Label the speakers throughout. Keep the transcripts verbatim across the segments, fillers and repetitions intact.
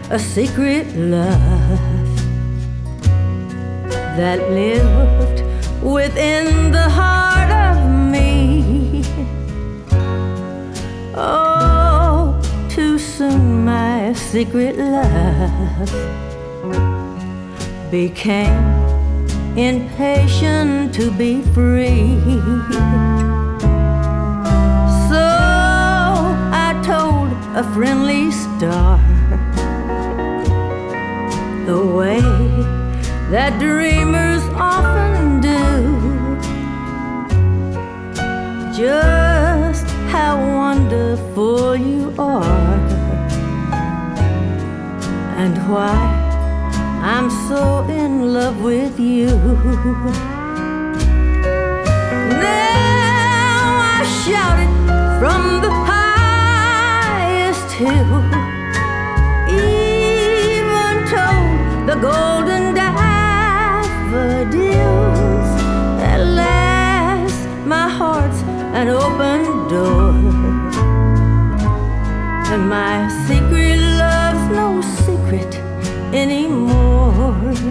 Speaker 1: a secret love that lived within the heart of me. Oh, too soon my secret love became impatient to be free. So I told a friendly star the way that dreamers often do, just how wonderful you are, and why I'm so in love with you. Now I shout it from the highest hill, even told the golden daffodils at last my heart's an open door, and my secret love's no secret anymore.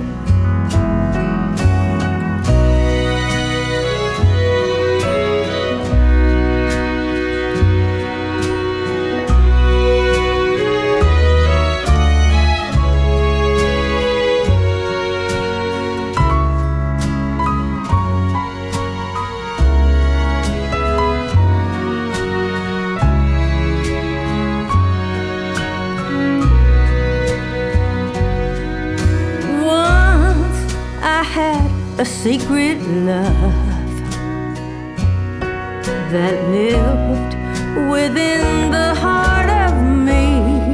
Speaker 1: A secret love that lived within the heart of me.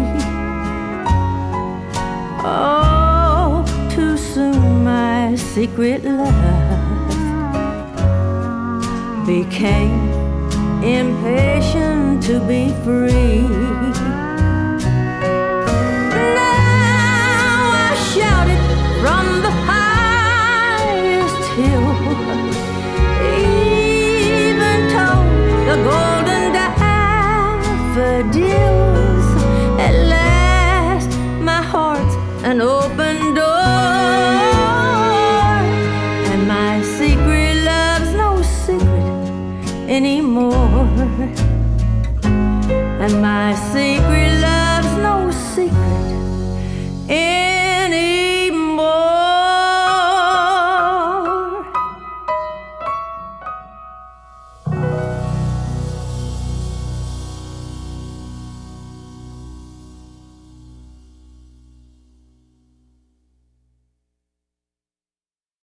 Speaker 1: Oh, too soon my secret love became impatient to be free.